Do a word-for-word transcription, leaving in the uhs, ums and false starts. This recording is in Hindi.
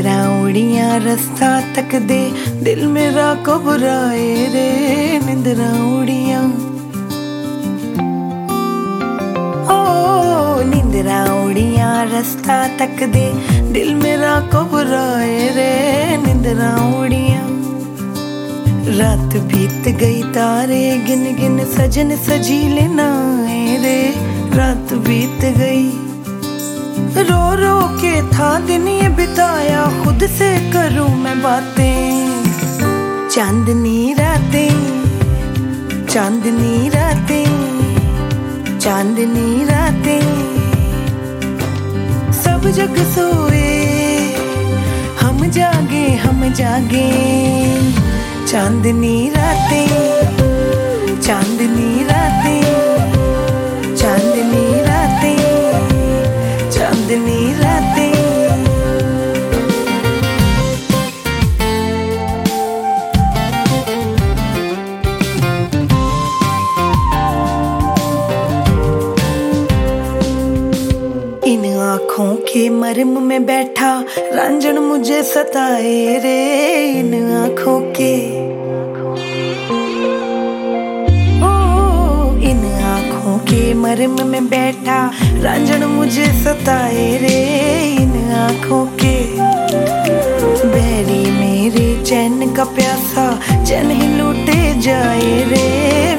निंदरा उड़ियां रास्ता तक दे, दिल मेरा घबराए रे। निंदरा उड़ियां ओ निंदरा उड़ियां रास्ता तक दे, दिल मेरा घबराए रे। निंदरा उड़ियां रात बीत गई, तारे गिन गिन सजन सजीले नाए रे। रात बीत गई, रो रो के था दिन ये बिताया, खुद से करूं मैं बातें। चांदनी रातें, चांदनी रातें, चांदनी रातें, सब जग सोए हम जागे हम जागे। चांदनी रातें, चांदनी रातें, चांदनी रातें, चांदनी रातें। इन आँखों के मर्म में बैठा रंजन मुझे सताए रे। इन आँखों के ओ इन आँखों के मर्म में बैठा रंजन मुझे सताए रे। इन आँखों के बैरी मेरे चैन का प्यासा, चैन ही लूटे जाए रे।